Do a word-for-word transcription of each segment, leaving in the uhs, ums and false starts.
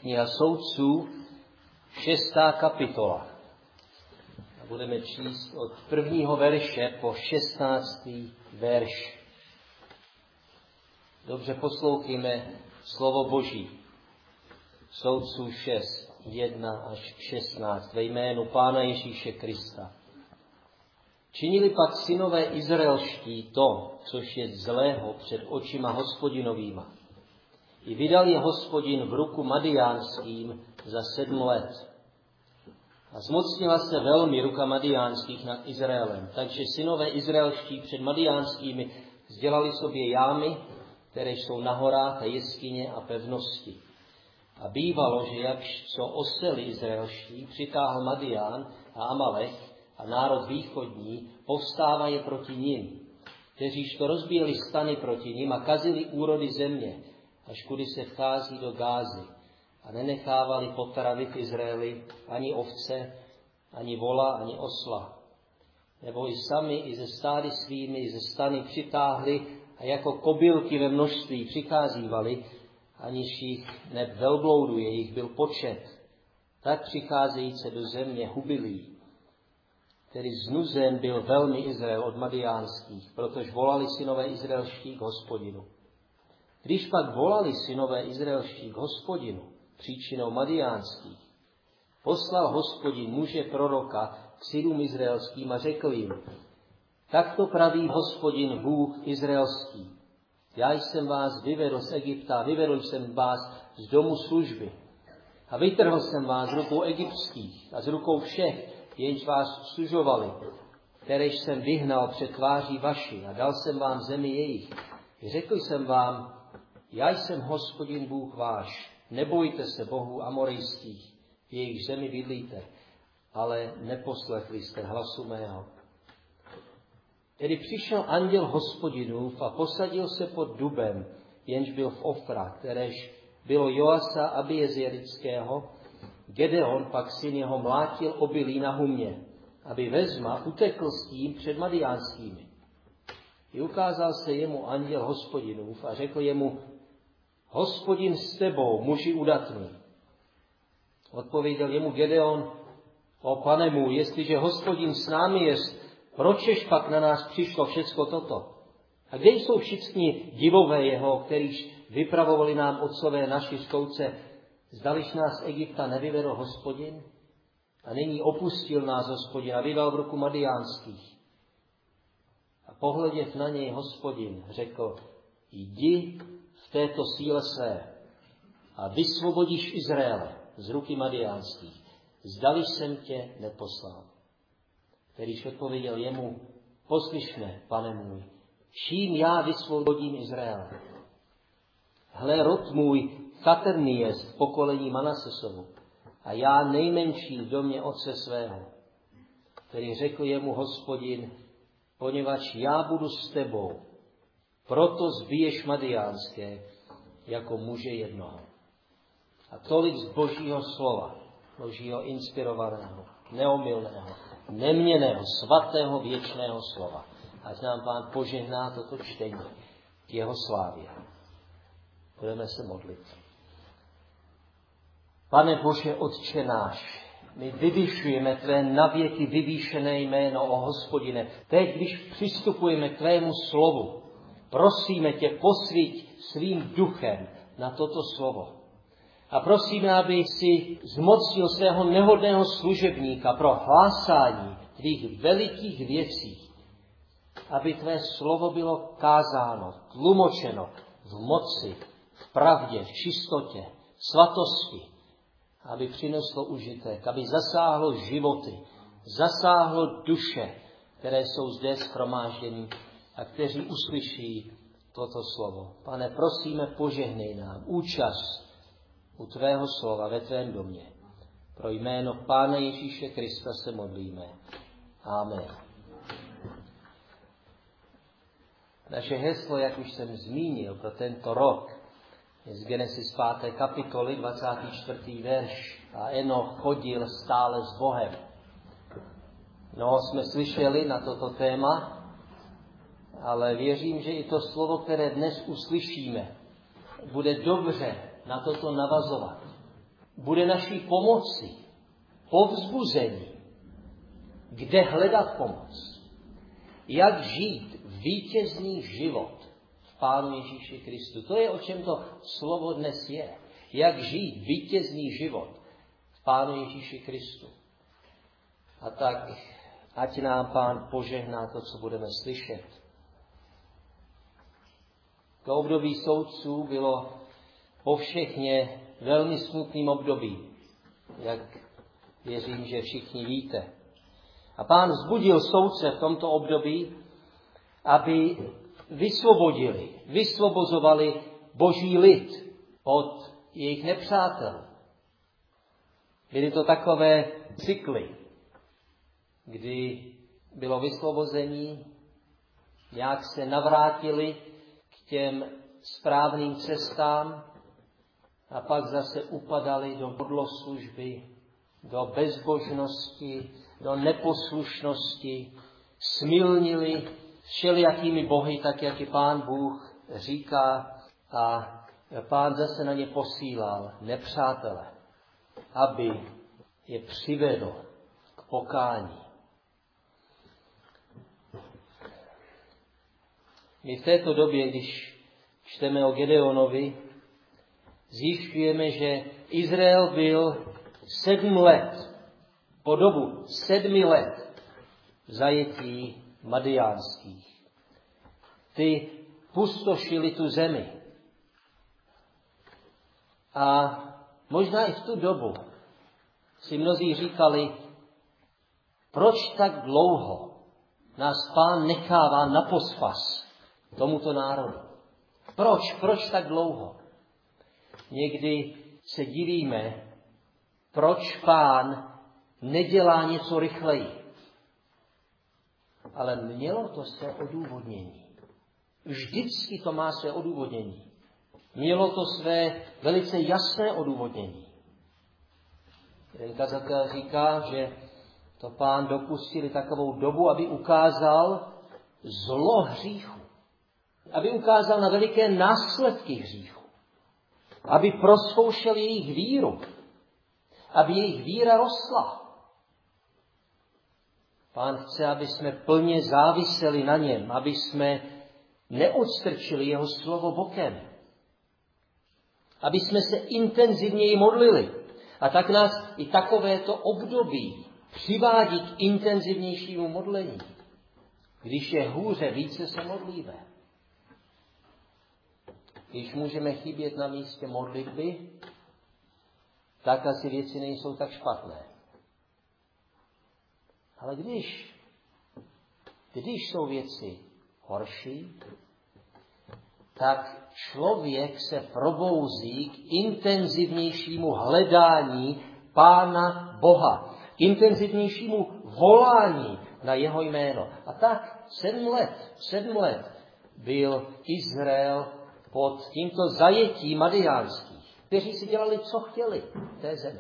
Kniha Soudců, šestá kapitola. A budeme číst od prvního verše po šestnáctý verš. Dobře poslouchejme slovo Boží. Soudců šest, jedna až šestnáct, ve jménu Pána Ježíše Krista. Činili pak synové izraelští to, což je zlého před očima Hospodinovýma. I vydal je Hospodin v ruku Madiánským za sedm let. A zmocnila se velmi ruka Madiánských nad Izraelem, takže synové izraelští před Madiánskými sdělali sobě jámy, které jsou na horách a jeskyně a pevnosti. A bývalo, že jak co oseli izraelští, přitáhl Madián a Amalek a národ východní, povstávají proti nim, kteříž to rozbíjeli stany proti nim a kazili úrody země, až kudy se vchází do Gázy, a nenechávali potravit Izraeli ani ovce, ani vola, ani osla. Nebo i sami, i ze stády svými, i ze stany přitáhli a jako kobylky ve množství přicházívali, aniž jich neb velbloudu jejich byl počet, tak přicházejíce do země hubilí. Který znuzen byl velmi Izrael od Madiánských, protože volali synové izraelští k Hospodinu. Když pak volali synové izraelští k Hospodinu příčinou Madiánských, poslal Hospodin muže proroka k synům izraelským a řekl jim: takto praví Hospodin Bůh izraelský. Já jsem vás vyvedl z Egypta, vyvedl jsem vás z domu služby a vytrhl jsem vás z rukou egyptských a z rukou všech, jenž vás služovali, kteréž jsem vyhnal před tváří vaši a dal jsem vám zemi jejich. Řekl jsem vám: já jsem Hospodin Bůh váš, nebojte se bohů amorejských, v jejich zemi bydlíte, ale neposlechli jste hlasu mého. Tedy přišel anděl Hospodinův a posadil se pod dubem, jenž byl v Ofra, kteréž bylo Joasa Abiezerického. Gedeon pak syn jeho mlátil obilí na humě, aby vezma utekl s tím před Madiánskými. I ukázal se jemu anděl Hospodinův a řekl jemu: Hospodin s tebou, muži udatný. Odpověděl jemu Gedeon: o pane můj, jestliže Hospodin s námi jest, pročež pak na nás přišlo všecko toto? A kde jsou všichni divové jeho, kterýž vypravovali nám otcové naši skouce? Zdališ nás z Egypta nevyvedl Hospodin? A nyní opustil nás Hospodin a vydal v ruku Madiánských. A pohleděv na něj Hospodin řekl: jdi v této síle své a vysvobodíš Izraele z ruky Madiánských. Zdališ jsem tě neposlal. Kterýž odpověděl jemu: poslyš mne, pane můj, čím já vysvobodím Izraele? Hle, rod můj chatrný jest v pokolení Manasesovu a já nejmenší v domě otce svého. Který řekl jemu Hospodin: poněvadž já budu s tebou, proto zbiješ Madiánské jako muže jednoho. A tolik z Božího slova, Božího inspirovaného, neomylného, neměnného, svatého, věčného slova. Ať nám Pán požehná toto čtení k jeho slávě. Budeme se modlit. Pane Bože, Otče náš, my vyvyšujeme tvé navěky vyvýšené jméno, o Hospodine. Teď, když přistupujeme k tvému slovu, prosíme tě, posvíť svým duchem na toto slovo. A prosíme, aby si zmocnil svého nehodného služebníka pro hlásání tvých velikých věcí, aby tvé slovo bylo kázáno, tlumočeno v moci, v pravdě, v čistotě, svatosti, aby přineslo užitek, aby zasáhlo životy, zasáhlo duše, které jsou zde shromážděny a kteří uslyší toto slovo. Pane, prosíme, požehnej nám účast u tvého slova ve tvém domě. Pro jméno Pána Ježíše Krista se modlíme. Amen. Naše heslo, jak už jsem zmínil, pro tento rok je z Genesis páté kapitoly, dvacátý čtvrtý verš. A Enoch chodil stále s Bohem. Mnoho jsme slyšeli na toto téma, ale věřím, že i to slovo, které dnes uslyšíme, bude dobře na toto navazovat. bude naší pomocí, povzbuzení, kde hledat pomoc. Jak žít vítězný život v Pánu Ježíši Kristu. To je, o čem to slovo dnes je. Jak žít vítězný život v Pánu Ježíši Kristu. A tak, ať nám Pán požehná to, co budeme slyšet. To období soudců bylo povšechně velmi smutným obdobím, jak věřím, že všichni víte. A Pán vzbudil soudce v tomto období, aby vysvobodili, vysvobozovali Boží lid od jejich nepřátel. Byly to takové cykly, kdy bylo vysvobození, nějak se navrátili k těm správným cestám a pak zase upadali do modloslužby, do bezbožnosti, do neposlušnosti, smilnili všelijakými bohy, tak jak i Pán Bůh říká, a Pán zase na ně posílal nepřátele, aby je přivedl k pokání. My v této době, když čteme o Gedeonovi, zjišťujeme, že Izrael byl sedm let, po dobu sedmi let v zajetí madiánských. Ty pustošili tu zemi. A možná i v tu dobu si mnozí říkali, proč tak dlouho nás Pán nechává na pospas tomuto národu. Proč? Proč tak dlouho? Někdy se divíme, proč Pán nedělá něco rychleji. Ale mělo to své odůvodnění. Vždycky to má své odůvodnění. Mělo to své velice jasné odůvodnění. Jeden kazatel říká, že to Pán dopustili takovou dobu, aby ukázal zlo hříchu. Aby ukázal na veliké následky hříchu. Aby prozkoušel jejich víru. Aby jejich víra rostla. Pán chce, aby jsme plně záviseli na něm, aby jsme neodstrčili jeho slovo bokem. Aby jsme se intenzivněji modlili. A tak nás i takovéto období přivádí k intenzivnějšímu modlení. Když je hůře, více se modlíme. Když můžeme chybět na místě modlitby, tak asi věci nejsou tak špatné. Ale když, když jsou věci horší, tak člověk se probouzí k intenzivnějšímu hledání Pána Boha, k intenzivnějšímu volání na jeho jméno. A tak sedm let, sedm let byl Izrael pod tímto zajetím madiánských, kteří si dělali, co chtěli v té zemi.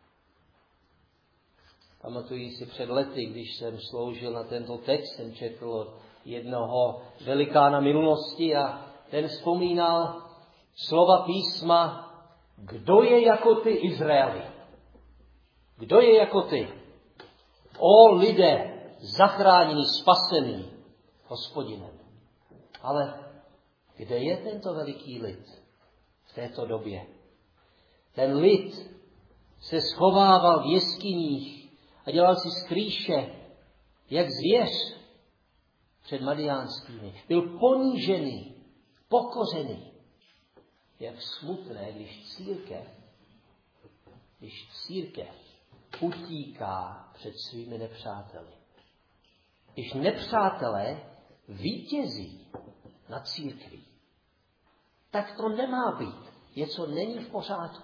Pamatuji si před lety, když jsem sloužil na tento text, jsem četl od jednoho velikána minulosti a ten vzpomínal slova písma, kdo je jako ty, Izraeli? Kdo je jako ty? O lidé, zachránění, spasený Hospodinem. Ale kde je tento veliký lid v této době? Ten lid se schovával v jeskyních a dělal si skrýše, jak zvěř před madiánskými. Byl ponížený, pokořený. Jak smutné, když církev, když církev utíká před svými nepřáteli. Když nepřátelé vítězí na církví, tak to nemá být. Něco není v pořádku.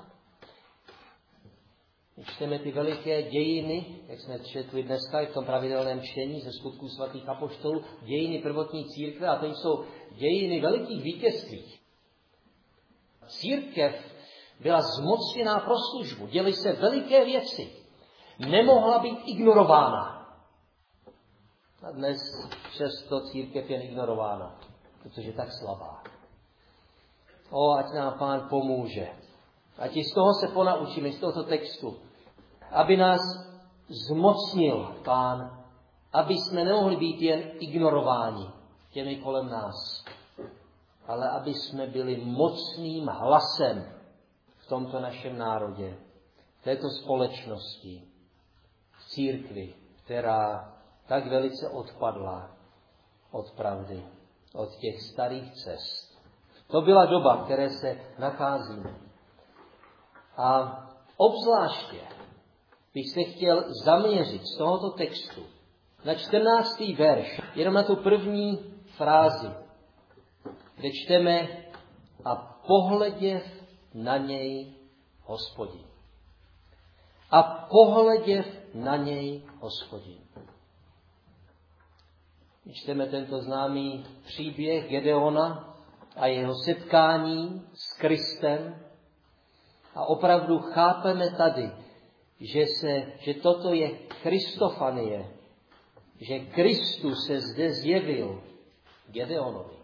Když čteme ty veliké dějiny, jak jsme četli dneska i v tom pravidelném čtení ze Skutků svatých apoštolů, dějiny prvotní církve, a to jsou dějiny velikých vítězství. Církev byla zmocněná pro službu, děly se veliké věci, nemohla být ignorována. A dnes přesto církev je ignorována, protože je tak slabá. O, ať nám Pán pomůže ať i z toho se ponaučíme, z tohoto textu, aby nás zmocnil Pán, aby jsme nemohli být jen ignorováni těmi kolem nás, ale aby jsme byli mocným hlasem v tomto našem národě, v této společnosti, v církvi, která tak velice odpadla od pravdy, od těch starých cest. To byla doba, které se nacházíme. A obzvláště bych se chtěl zaměřit z tohoto textu na čtrnáctý verš, jenom na tu první frázi, kde čteme a pohleděv na něj Hospodin. A pohleděv na něj Hospodin. Čteme tento známý příběh Gedeona a jeho setkání s Kristem a opravdu chápeme tady, že, se, že toto je Christofanie, že Kristus se zde zjevil Gedeonovi.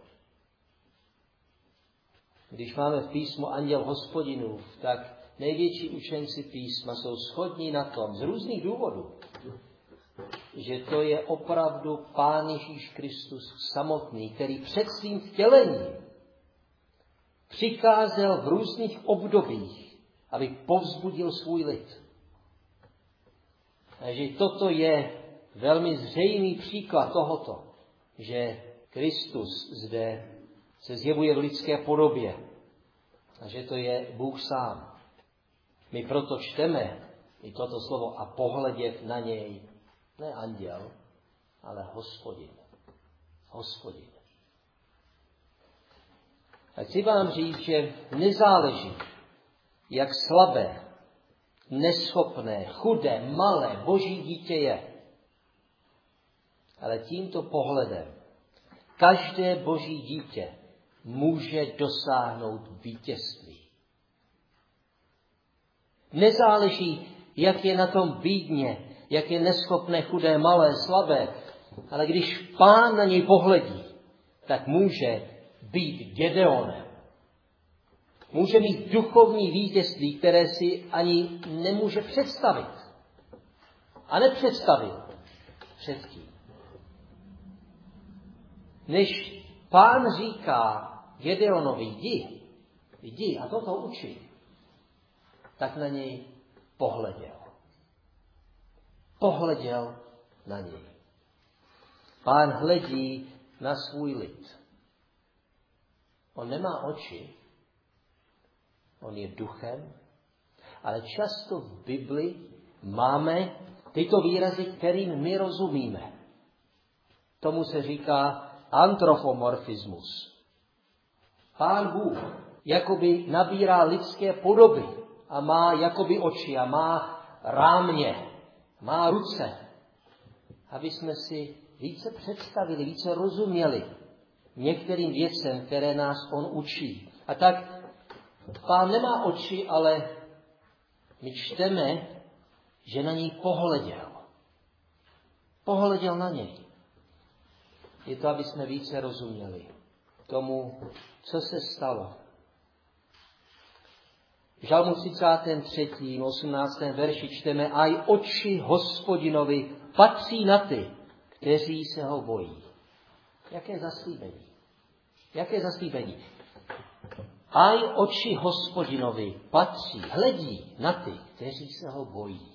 Když máme v písmu anděl Hospodinův, tak největší učenci písma jsou shodní na tom z různých důvodů, že to je opravdu Pán Ježíš Kristus samotný, který před svým vtělením přicházel v různých obdobích, aby povzbudil svůj lid. Takže toto je velmi zřejmý příklad tohoto, že Kristus zde se zjevuje v lidské podobě a že to je Bůh sám. My proto čteme i toto slovo a pohleděv na něj, ne anděl, ale Hospodin. Hospodin. A chci vám říct, že nezáleží, jak slabé, neschopné, chudé, malé Boží dítě je. Ale tímto pohledem každé Boží dítě může dosáhnout vítězství. Nezáleží, jak je na tom bídně, jak je neschopné, chudé, malé, slabé, ale když Pán na něj pohledí, tak může být Gedeonem. Může mít duchovní vítězství, které si ani nemůže představit. A nepředstavil předtím. Než Pán říká Gedeonovi, jdi, jdi a toto uči, tak na něj pohleděl. Pohleděl na něj. Pán hledí na svůj lid. On nemá oči, on je duchem, ale často v Bibli máme tyto výrazy, kterým my rozumíme. Tomu se říká antropomorfismus. Pán Bůh jakoby nabírá lidské podoby a má jakoby oči a má rámě, má ruce, aby jsme si více představili, více rozuměli některým věcem, které nás on učí. A tak Pán nemá oči, ale my čteme, že na něj pohleděl. Pohleděl na něj. Je to, aby jsme více rozuměli tomu, co se stalo. V Žalmu třicátém třetím, osmnáctém verši čteme, aj oči Hospodinovi patří na ty, kteří se ho bojí. Jaké zaslíbení? Jaké zaslíbení? Aj oči Hospodinovi patří, hledí na ty, kteří se ho bojí.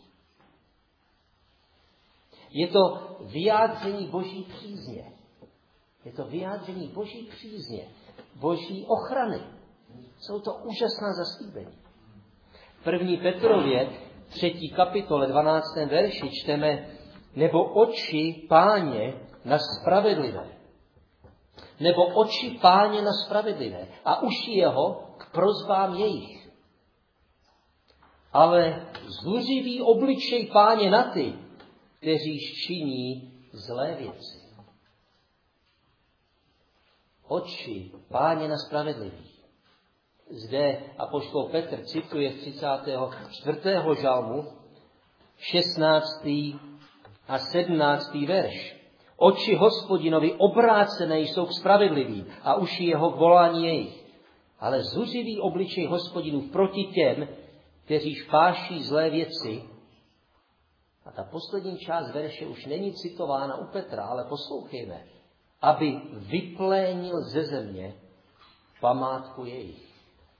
Je to vyjádření Boží přízně. Je to vyjádření Boží přízně, Boží ochrany. Jsou to úžasná zaslíbení. V první Petrově, třetí kapitole, dvanáctém verši čteme, nebo oči Páně na spravedlivé. Nebo oči Páně na spravedlivé a uši jeho k prosbám jejich. Ale zuřivý obličej Páně na ty, kteří činí zlé věci. Oči Páně na spravedlivých. Zde apoštol Petr cituje z třicátého čtvrtého žalmu šestnáctý a sedmnáctý verš. Oči Hospodinovi obrácené jsou k spravedlivým a uši jeho k volání jejich. ale zuřivý obličej Hospodinův proti těm, kteří špáší zlé věci. A ta poslední část verše už není citována u Petra, ale poslouchejme. Aby vyplénil ze země památku jejich.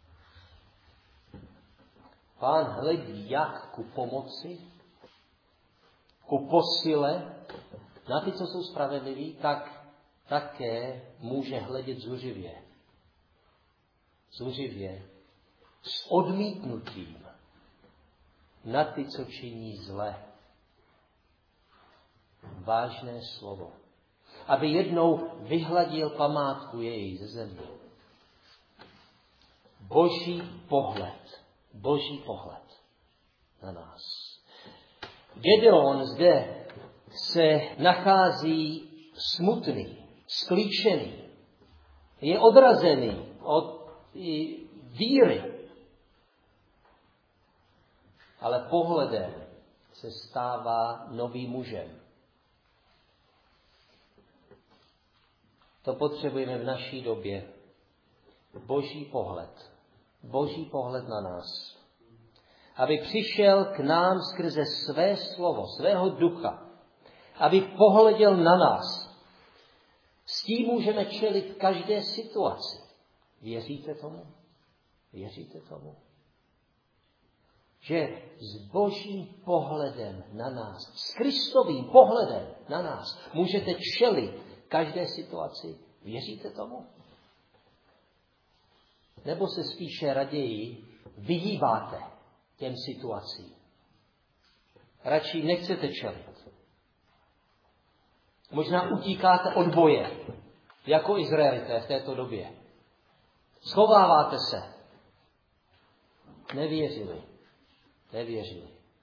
Pán hledí jak ku pomoci, ku posile, na ty, co jsou spravedliví, tak také může hledět zuřivě. Zuřivě s odmítnutím na ty, co činí zle. Vážné slovo. Aby jednou vyhladil památku její ze země. Boží pohled. Boží pohled na nás. Gedeon zde se nachází smutný, sklíčený. Je odrazený od víry. Ale pohledem se stává novým mužem. To potřebujeme v naší době. Boží pohled. Boží pohled na nás. Aby přišel k nám skrze své slovo, svého ducha. Aby pohleděl na nás. S tím můžeme čelit každé situaci. Věříte tomu? Věříte tomu? Že s Božím pohledem na nás, s Kristovým pohledem na nás, můžete čelit každé situaci. Věříte tomu? Nebo se spíše raději vyhýbáte těm situacím? Radši nechcete čelit. Možná utíkáte od boje, jako Izraelité v této době. Schováváte se. Nevěřili. Nevěřili.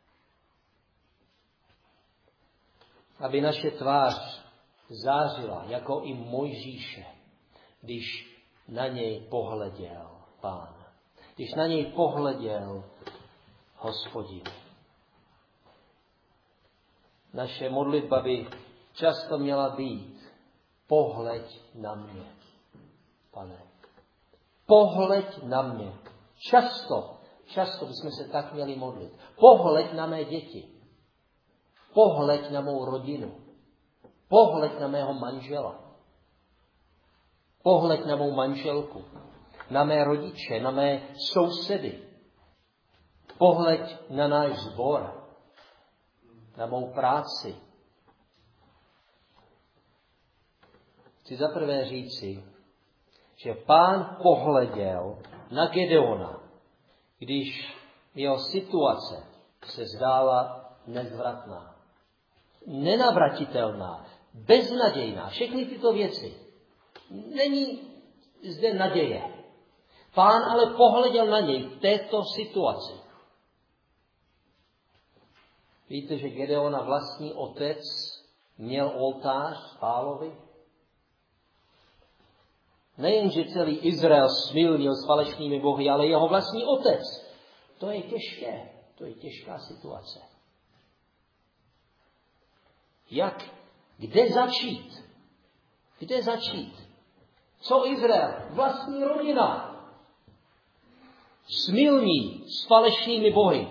Aby naše tvář zářila, jako i Mojžíše, když na něj pohleděl Pán. Když na něj pohleděl Hospodin. Naše modlitba by často měla být: pohleď na mě, Pane. Pohleď na mě. Často, často bychom se tak měli modlit. Pohleď na mé děti. Pohleď na mou rodinu. Pohleď na mého manžela. Pohleď na mou manželku. Na mé rodiče, na mé sousedy. Pohleď na náš sbor. Na mou práci. Chci zaprvé říci, že Pán pohleděl na Gedeona, když jeho situace se zdála nezvratná, nenavratitelná, beznadějná. Všechny tyto věci. Není zde naděje. Pán ale pohleděl na něj v této situaci. Víte, že Gedeona vlastní otec měl oltář Bálovi? Nejenže celý Izrael smilnil s falešnými bohy, ale jeho vlastní otec. To je těžké. To je těžká situace. Jak? Kde začít? Kde začít? Co Izrael? Vlastní rodina. Smilní s falešnými bohy.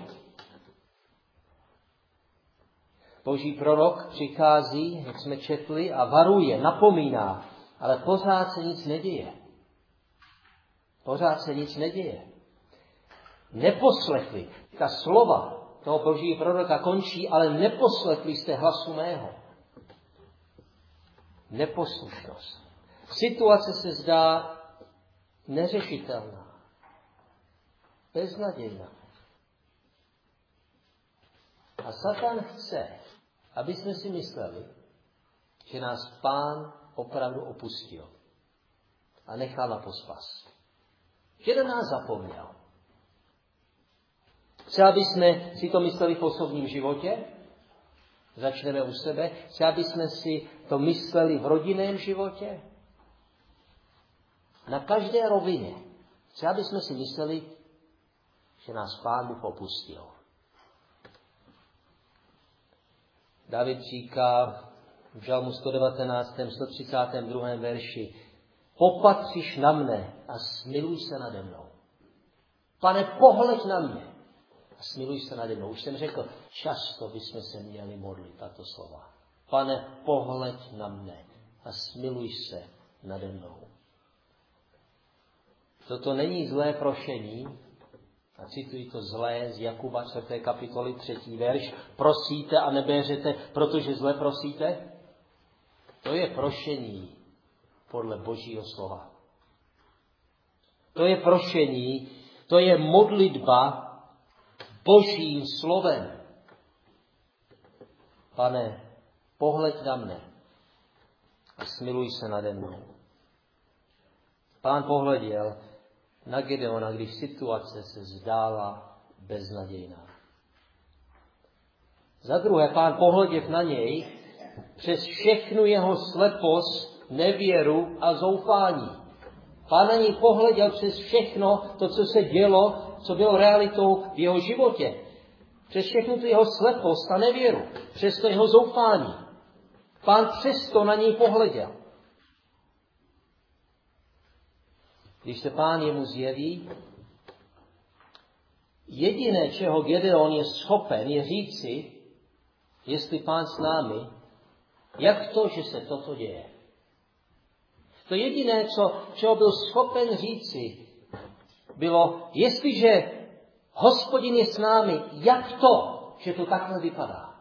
Boží prorok přichází, jak jsme četli, a varuje, napomíná, ale pořád se nic neděje. Pořád se nic neděje. Neposlechli. Ta slova toho božího proroka končí, ale neposlechli jste hlasu mého. Neposlušnost. Situace se zdá neřešitelná. Beznadějná. A Satan chce, aby jsme si mysleli, že nás Pán opravdu opustil a nechal na pospas. Že na nás zapomněl. Chce, aby jsme si to mysleli v osobním životě, začneme u sebe. Chce, aby jsme si to mysleli v rodinném životě, na každé rovině. Chce, aby jsme si mysleli, že nás Pán Bůh opustil. David říká v Žalmu sto devatenáct, sto třicátém druhém verši: popatříš na mne a smiluj se nade mnou. Pane, pohleď na mě a smiluj se nade mnou. Už jsem řekl, často bychom se měli modlit tato slova. Pane, pohleď na mne a smiluj se nade mnou. Toto není zlé prošení, a cituji to zlé z Jakuba čtvrté kapitoly třetí verš, prosíte a nebéřete, protože zle prosíte. To je prošení podle Božího slova. To je prošení, to je modlitba Božím slovem. Pane, pohleď na mne a smiluj se nade mnou. Pán pohleděl na Gedeona, když situace se zdála beznadějná. Za druhé, Pán pohleděl na něj přes všechnu jeho slepost, nevěru a zoufání. Pán na něj pohleděl přes všechno to, co se dělo, co bylo realitou v jeho životě. Přes všechnu tu jeho slepost a nevěru. Přes to jeho zoufání. Pán přesto na něj pohleděl. Když se Pán jemu zjeví, jediné, čeho Gedeon je schopen, je říci, jestli Pán s námi, jak to, že se toto děje. To jediné, co, čeho byl schopen říci, bylo, jestliže Hospodin je s námi, jak to, že to takhle vypadá.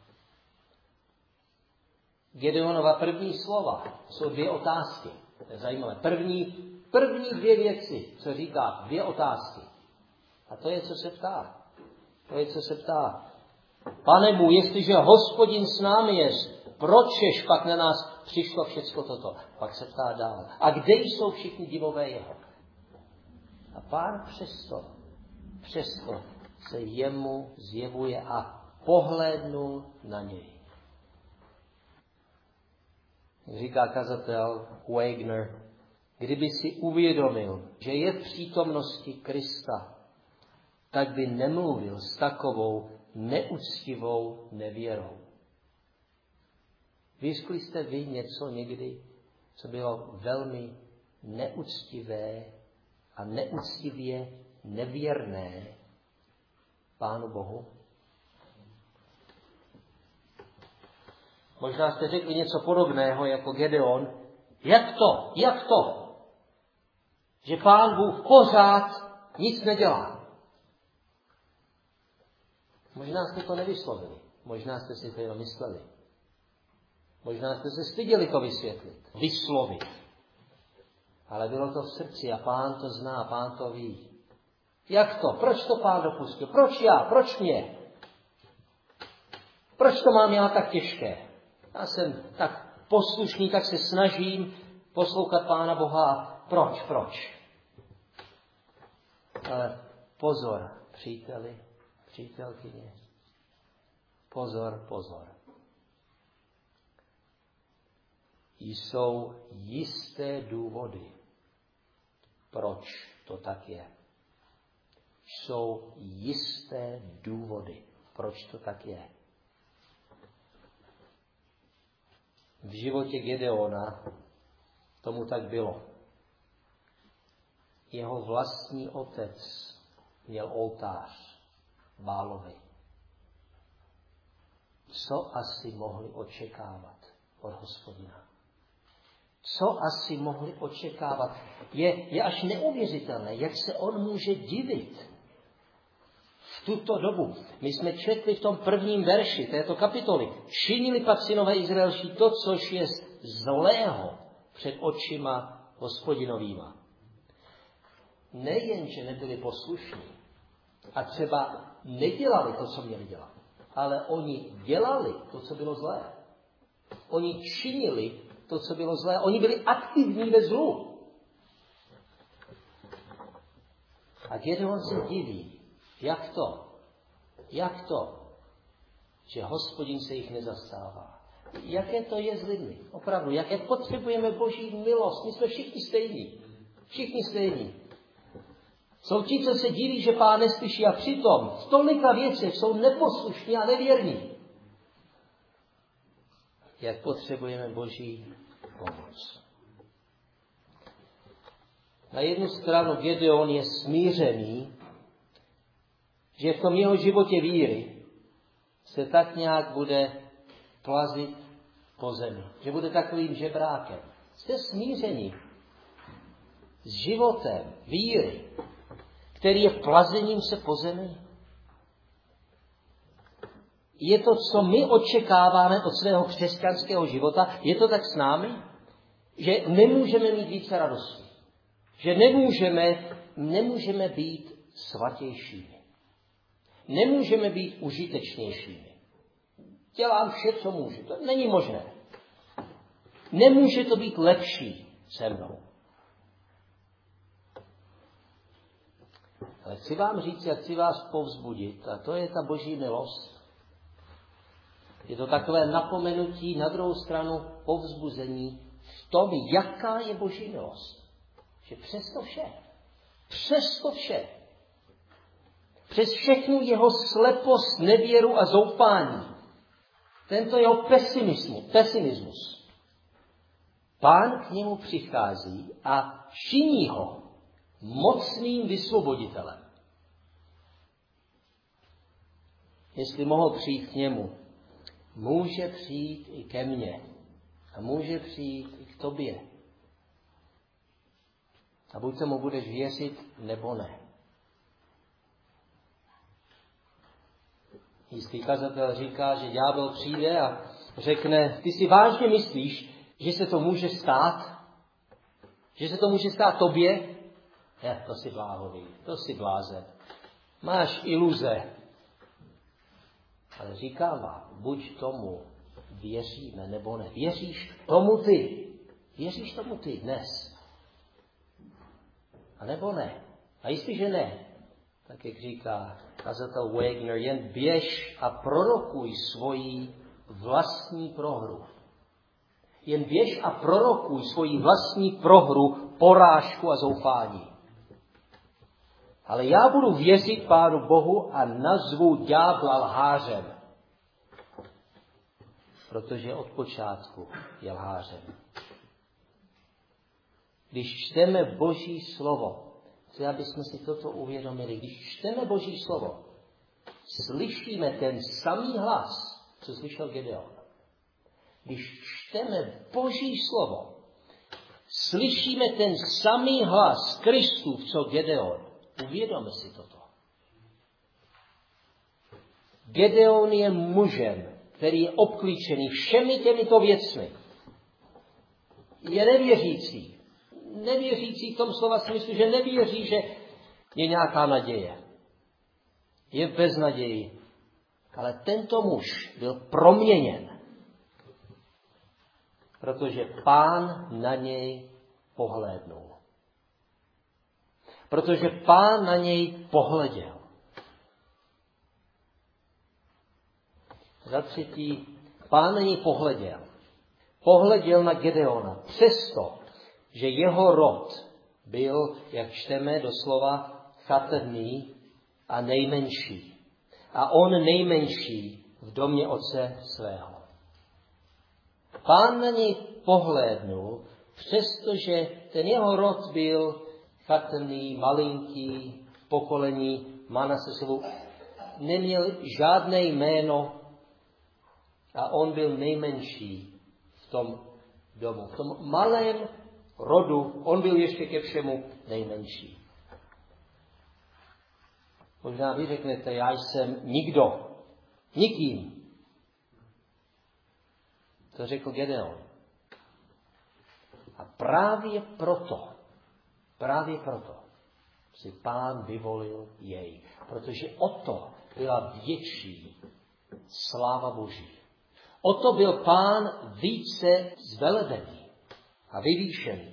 Gedeonova první slova jsou dvě otázky. To je zajímavé. První, první dvě věci, co říká, dvě otázky. A to je, co se ptá. To je, co se ptá. Pane můj, jestliže Hospodin s námi je, pročež pak na nás přišlo všecko toto? Pak se ptá dál. A kde jsou všichni divové jeho? A Pán přesto, přesto se jemu zjevuje a pohlédnul na něj. Říká kazatel Wagner, kdyby si uvědomil, že je v přítomnosti Krista, tak by nemluvil s takovou neúctivou nevěrou. Vyskli jste vy něco někdy, co bylo velmi neúctivé a neúctivě nevěrné Pánu Bohu? Možná jste řekli něco podobného jako Gedeon. Jak to? Jak to? Že Pán Bůh pořád nic nedělá. Možná jste to nevyslovili. Možná jste si to jenom mysleli. Možná jste se styděli to vysvětlit, vyslovit. Ale bylo to v srdci a Pán to zná, Pán to ví. Jak to? Proč to Pán dopustil? Proč já? Proč mě? Proč to mám já tak těžké? Já jsem tak poslušný, tak se snažím poslouchat Pána Boha. Proč? Proč? Ale pozor, příteli, přítelkyně. Pozor, pozor. Jsou jisté důvody, proč to tak je. Jsou jisté důvody, proč to tak je. V životě Gedeona tomu tak bylo. Jeho vlastní otec měl oltář Bálovi. Co asi mohli očekávat od Hospodina? Co asi mohli očekávat? Je, je až neuvěřitelné, jak se on může divit v tuto dobu. My jsme četli v tom prvním verši této kapitoly. Činili pak synové Izraelští to, což je zlého před očima Hospodinovýma. Nejen, že nebyli poslušní a třeba nedělali to, co měli dělat, ale oni dělali to, co bylo zlé. Oni činili to, co bylo zlé. Oni byli aktivní ve zlu. A Gedeon se diví, jak to, jak to, že Hospodin se jich nezastává. Jaké to je s lidmi? Opravdu, jaké potřebujeme Boží milost. My jsme všichni stejní. Všichni stejní. Jsou ti, co se diví, že Pán neslyší a přitom v tolika věcech jsou neposlušní a nevěrní. Jak potřebujeme Boží pomoc. Na jednu stranu Gedeon je smířený, že v tom jeho životě víry se tak nějak bude plazit po zemi. Že bude takovým žebrákem. Jste smíření s životem víry, který je plazením se po zemi. Je to, co my očekáváme od svého křesťanského života, je to tak s námi, že nemůžeme mít více radosti. Že nemůžeme, nemůžeme být svatějšími. Nemůžeme být užitečnějšími. Dělám vše, co můžu. To není možné. Nemůže to být lepší se mnou. Ale chci vám říct, jak chci vás povzbudit, a to je ta boží milost. Je to takové napomenutí, na druhou stranu povzbuzení v tom, jaká je boží milost. Že přes to vše, přes to vše, přes všechnu jeho slepost, nevěru a zoufání, tento jeho pesimismus, pesimismus, Pán k němu přichází a činí ho mocným vysvoboditelem. Jestli mohl přijít k němu, může přijít i ke mně a může přijít i k tobě. A buď se mu budeš věřit, nebo ne. Jistý kazatel říká, že ďábel přijde a řekne, ty si vážně myslíš, že se to může stát? Že se to může stát tobě? Ne, to si bláhový, to si blázen. Máš iluze. Ale říkám vám, buď tomu věříme, nebo ne. Věříš tomu ty. Věříš tomu ty dnes. A nebo ne. A jestliže ne, tak jak říká kazatel Wagner, jen běž a prorokuj svoji vlastní prohru. Jen běž a prorokuj svoji vlastní prohru, porážku a zoufání. Ale já budu věřit Pánu Bohu a nazvu ďábla lhářem. Protože od počátku je lhářem. Když čteme Boží slovo, chci, aby jsme si toto uvědomili, když čteme Boží slovo, slyšíme ten samý hlas, co slyšel Gedeon. Když čteme Boží slovo, slyšíme ten samý hlas Kristův, co Gedeon. Uvědomme si toto. Gedeon je mužem, který je obklíčený všemi těmito věcmi. Je nevěřící. Nevěřící v tom slova smyslu, že nevěří, že je nějaká naděje. Je v beznaději. Ale tento muž byl proměněn. Protože Pán na něj pohlédnul. Protože Pán na něj pohleděl. Za třetí, Pán na něj pohleděl. Pohleděl na Gedeona. Přesto, že jeho rod byl, jak čteme doslova, chatrný a nejmenší. A on nejmenší v domě otce svého. Pán na něj pohlédnul, přestože ten jeho rod byl chatrný, malinký, v pokolení Manasesovu, neměl žádné jméno a on byl nejmenší v tom domu. V tom malém rodu, on byl ještě ke všemu nejmenší. Možná vy řeknete, já jsem nikdo, nikým. To řekl Gedeon. A právě proto, právě proto si Pán vyvolil jej. Protože o to byla větší sláva Boží. O to byl Pán více zvelebený a vyvýšený.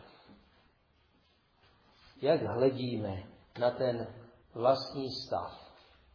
Jak hledíme na ten vlastní stav.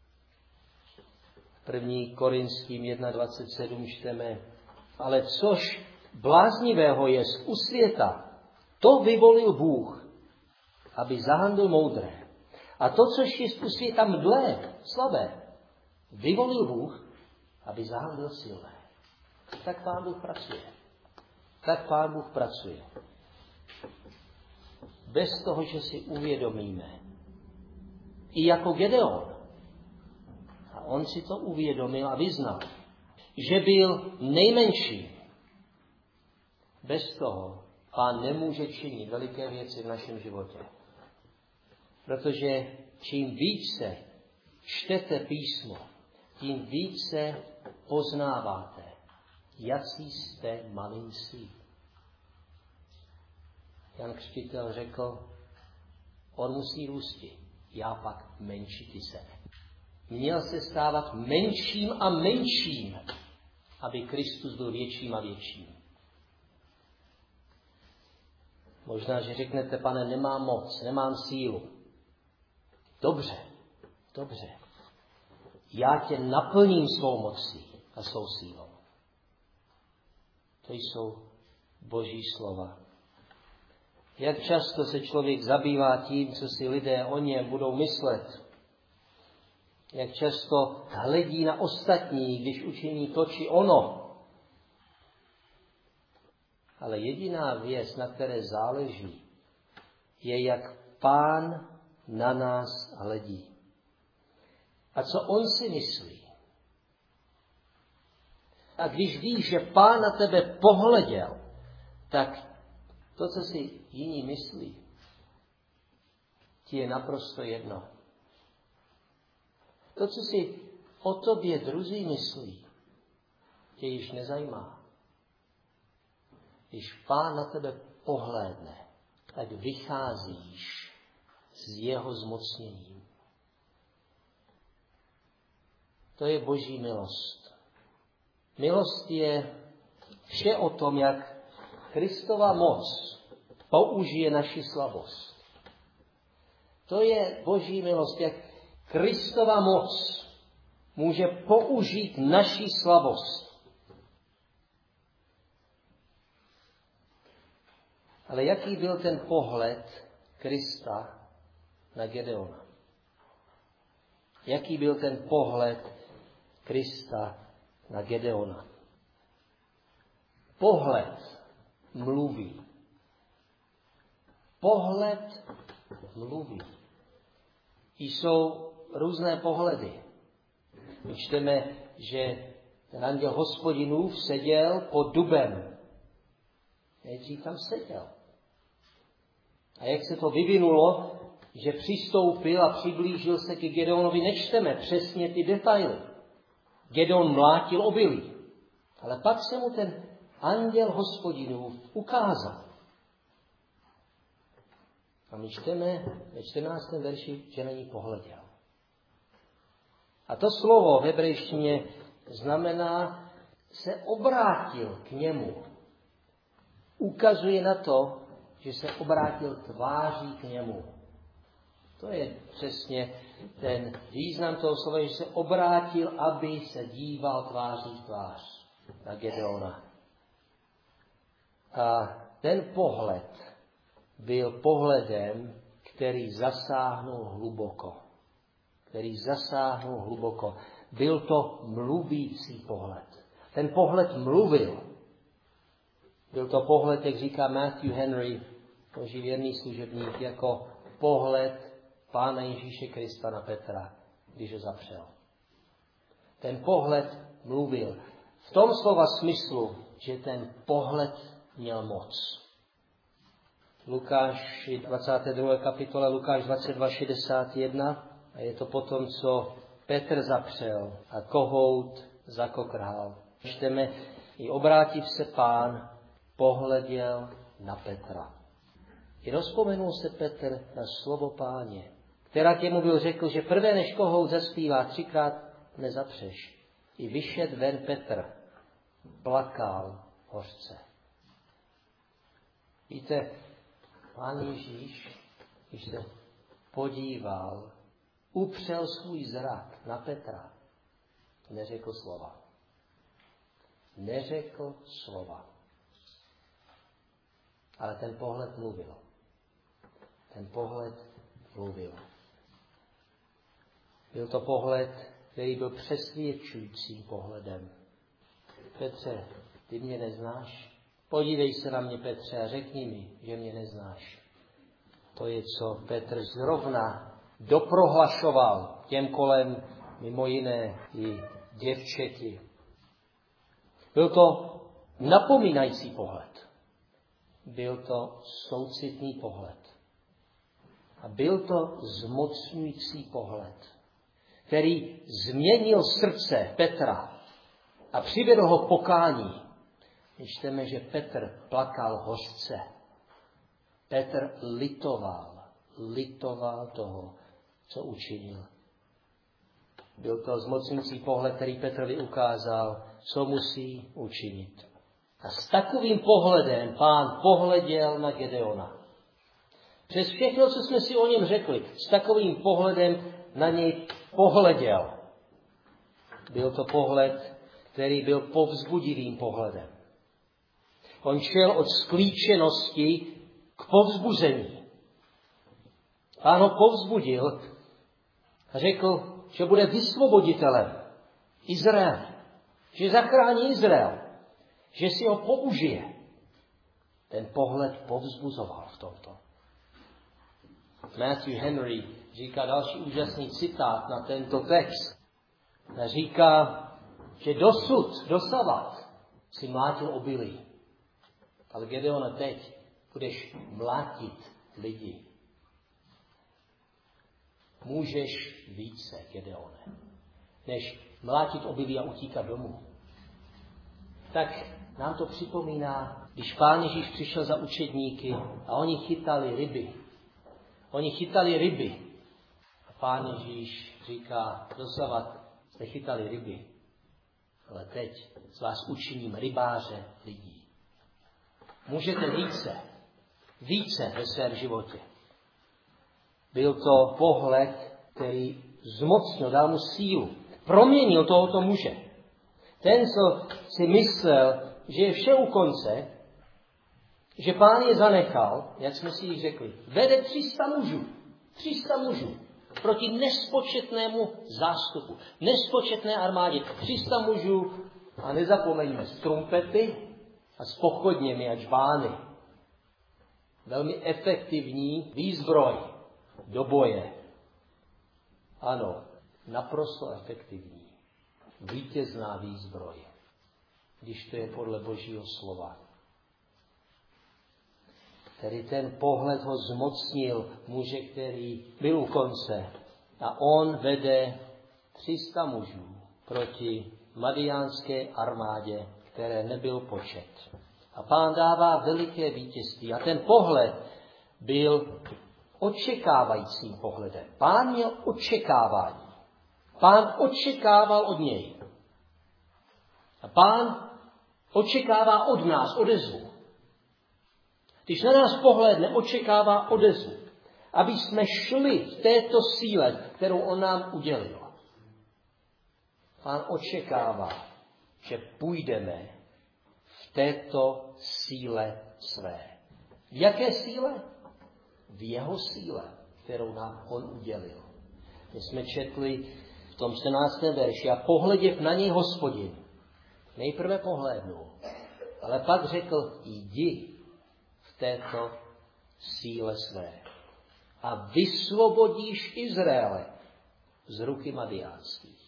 První Korinským jedna dvacet sedm čteme, ale což bláznivého je u světa, to vyvolil Bůh, aby zahandl moudré. A to, což je u světa mdlé, slabé, vyvolil Bůh, aby zahandl silné. Tak Pán Bůh pracuje. Tak Pán Bůh pracuje. bez toho, že si uvědomíme. I jako Gedeon. A on si to uvědomil a vyznal, že byl nejmenší. Bez toho Pán nemůže činit veliké věci v našem životě. Protože čím více čtete písmo, tím více poznáváte, jací jste malincí. Jan Křtitel řekl, on musí růsti, já pak menšiti se. Měl se stávat menším a menším, aby Kristus byl větším a větším. Možná, že řeknete, pane, nemám moc, nemám sílu. Dobře, dobře. Já tě naplním svou mocí a svou sílou. To jsou Boží slova. Jak často se člověk zabývá tím, co si lidé o něm budou myslet. Jak často hledí na ostatní, když učiní to či ono. Ale jediná věc, na které záleží, je, jak Pán na nás hledí. A co on si myslí. A když víš, že Pán na tebe pohleděl, tak to, co si jiní myslí, ti je naprosto jedno. To, co si o tobě druzí myslí, tě již nezajímá. Když Pán na tebe pohlédne, tak vycházíš z jeho zmocněním. To je Boží milost. Milost je vše o tom, jak Kristova moc použije naši slabost. To je Boží milost, jak Kristova moc může použít naši slabost. Ale jaký byl ten pohled Krista na Gedeona? Jaký byl ten pohled Krista na Gedeona? Pohled mluví. Pohled mluví. Jsou různé pohledy. My čteme, že ten anděl Hospodinův seděl pod dubem. Nejdřív tam seděl. A jak se to vyvinulo, že přistoupil a přiblížil se ke Gedeonovi, nečteme přesně ty detaily. Gedeon mlátil obilí. Ale pak se mu ten anděl Hospodinův ukázal. A my čteme ve čtrnáctém verši, že na ní pohleděl. A to slovo v hebrejštině znamená se obrátil k němu. Ukazuje na to, že se obrátil tváří k němu. To je přesně ten význam toho slova, že se obrátil, aby se díval tváří v tvář na Gedeona. A ten pohled byl pohledem, který zasáhnul hluboko. Který zasáhnul hluboko. Byl to mluvící pohled. Ten pohled mluvil. Byl to pohled, jak říká Matthew Henry, Boží věrný služebník, jako pohled Pána Ježíše Krista na Petra, když ho zapřel. Ten pohled mluvil. V tom slova smyslu, že ten pohled měl moc. Lukáš dvacáté druhé kapitola, Lukáš dvacet dva šedesát jedna, a je to potom, co Petr zapřel a kohout zakokrhal. Čteme, i obrátiv se Pán, pohleděl na Petra. I rozpomenul se Petr na slovo Páně, která těmu byl řekl, že prvé než kohout zaspívá, třikrát nezapřeš. I vyšet ven Petr, plakal hořce. Víte, Pán Ježíš, když se podíval, upřel svůj zrak na Petra, neřekl slova. Neřekl slova. Ale ten pohled mluvil. Ten pohled mluvil. Byl to pohled, který byl přesvědčujícím pohledem. Petře, ty mě neznáš? Podívej se na mě, Petře, a řekni mi, že mě neznáš. To je, co Petr zrovna doprohlašoval těm kolem, mimo jiné i děvčeti. Byl to napomínající pohled. Byl to soucitný pohled. A byl to zmocňující pohled, který změnil srdce Petra a přivedl ho k pokání. Čteme, že Petr plakal hořce. Petr litoval, litoval toho, co učinil. Byl to zmocňující pohled, který Petrovi ukázal, co musí učinit. A s takovým pohledem Pán pohleděl na Gedeona. Přes všechno, co jsme si o něm řekli, s takovým pohledem na něj pohleděl. Byl to pohled, který byl povzbudivým pohledem. On šel od sklíčenosti k povzbuzení. Pán ho povzbudil a řekl, že bude vysvoboditelem Izraele, že zachrání Izrael, že si ho použije. Ten pohled povzbuzoval v tomto. Matthew Henry říká další úžasný citát na tento text. A říká, že dosud, dosavat si mlátil obilí. Ale Gedeone, teď budeš mlátit lidi. Můžeš více, Gedeone, než mlátit obilí a utíkat domů. Tak nám to připomíná, když Pán Ježíš přišel za učedníky a oni chytali ryby. Oni chytali ryby. A Pán Ježíš říká, dosavat jste chytali ryby, ale teď z vás učiním rybáře lidí. Můžete více, více ve svém životě. Byl to pohled, který zmocnil, dal mu sílu, proměnil tohoto muže. Ten, co si myslel, že je vše u konce, že Pán je zanechal, jak jsme si jich řekli, vede tři sta mužů, tři sta mužů proti nespočetnému zástupu, nespočetné armádě, tři sta mužů a nezapomeňme s trumpety a s pochodněmi a džbány. Velmi efektivní výzbroj do boje. Ano, naprosto efektivní. Vítězná výzbroj, když to je podle Božího slova. Tedy ten pohled ho zmocnil muže, který byl u konce. A on vede tři sta mužů proti madiánské armádě, které nebyl počet. A Pán dává veliké vítězství. A ten pohled byl očekávajícím pohledem. Pán měl očekávání. Pán očekával od něj. A Pán očekává od nás odezvu. Když na nás pohlédne, očekává odezvu. Aby jsme šli v této síle, kterou on nám udělil. Pán očekává, že půjdeme v této síle své. V jaké síle? V jeho síle, kterou nám on udělil. My jsme četli v tom čtrnáctém verši a pohleděv na něj Hospodin. Nejprve pohlédnul, ale pak řekl, jdi v této síle své a vysvobodíš Izraele z ruky madiánských.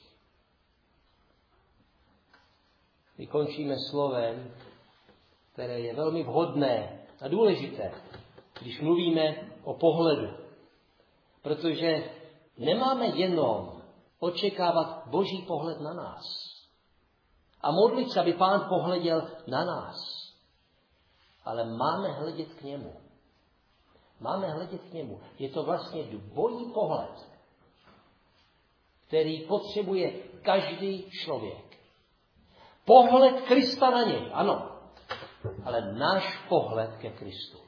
Vykončíme slovem, které je velmi vhodné a důležité, když mluvíme o pohledu. Protože nemáme jenom očekávat Boží pohled na nás a modlit se, aby Pán pohleděl na nás. Ale máme hledět k němu. Máme hledět k němu. Je to vlastně dvojí pohled, který potřebuje každý člověk. Pohled Krista na něj, ano, ale náš pohled ke Kristu.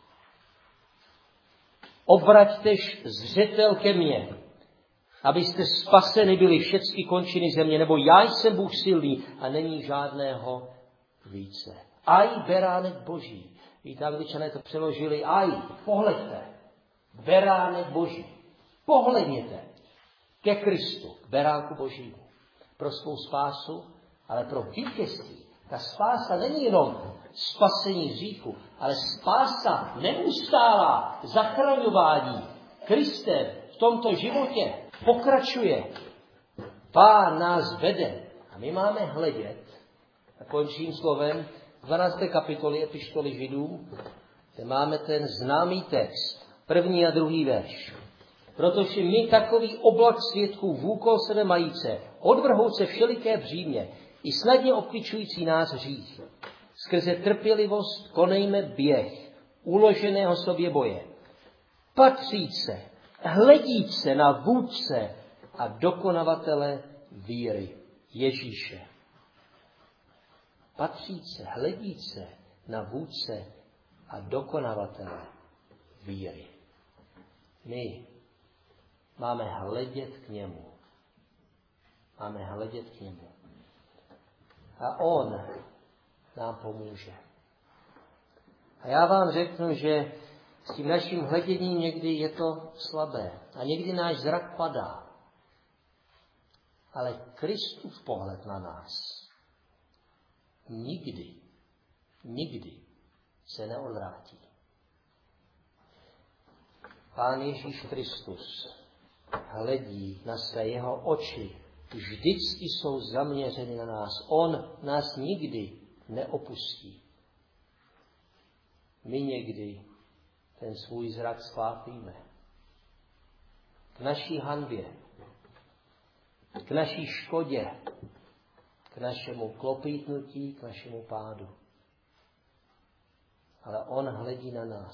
Obraťtež zřetel ke mně, abyste spaseni byli všechny končiny země, nebo já jsem Bůh silný a není žádného více. Aj beránek Boží. Víte, Angličané to přeložili, aj, pohleďte, beránek Boží. Pohledněte ke Kristu, k beránku Božímu. Pro svou spásu, ale pro vítězství. Ta spása není jenom spasení hříchu, ale spása neustálá, zachraňování Kristem v tomto životě pokračuje. Pán nás vede a my máme hledět, a končím slovem dvanácté kapitoly epištoly Židům, kde máme ten známý text, první a druhý verš. Protože my takový oblak svědků vůkol sebe majíce, odvrhouce všeliké břímě i snadně obkličující nás hřích. Skrze trpělivost konejme běh uloženého sobě boje. Patříce, hledíce na vůdce a dokonavatele víry Ježíše. Patříce, hledíce na vůdce a dokonavatele víry. My máme hledět k němu. Máme hledět k němu. A on nám pomůže. A já vám řeknu, že s tím naším hleděním někdy je to slabé. A někdy náš zrak padá. Ale Kristův pohled na nás nikdy, nikdy se neodvrátí. Pán Ježíš Kristus hledí na své, jeho oči vždycky jsou zaměřeny na nás. On nás nikdy neopustí. My někdy ten svůj zrak sklápíme. K naší hanbě, k naší škodě, k našemu klopítnutí, k našemu pádu. Ale on hledí na nás.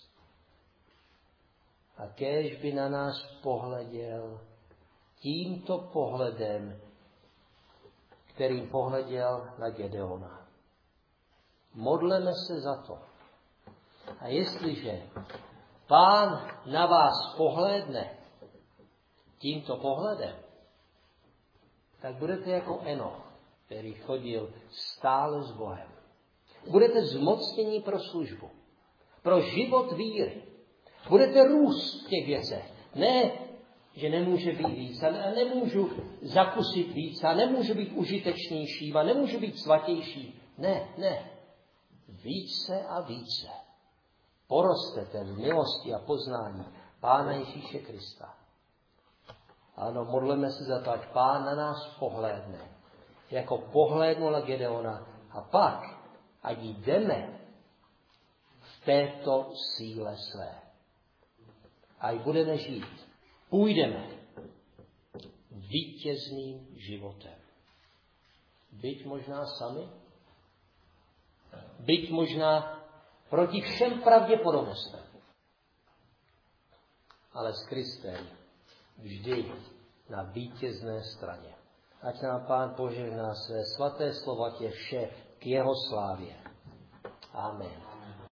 A kéž by na nás pohleděl tímto pohledem, kterým pohleděl na Gedeona. Modleme se za to. A jestliže Pán na vás pohlédne tímto pohledem, tak budete jako Enoch, který chodil stále s Bohem. Budete zmocněni pro službu, pro život víry. Budete růst v těch věcech. Ne, že nemůže být víc a nemůžu zakusit víc a nemůžu být užitečnější a nemůžu být svatější. Ne, ne. Více a více porostete v milosti a poznání Pána Ježíše Krista. Ano, modleme se za to, ať Pán na nás pohlédne, jako pohlédnul na Gedeona, a pak, ať jdeme v této síle své. Ať budeme žít, půjdeme vítězným životem. Byť možná sami, byť možná proti všem pravděpodobnostem, ale s Kristem vždy na vítězné straně. Ať nám Pán požehná své svaté slova, tě vše k jeho slávě. Amen.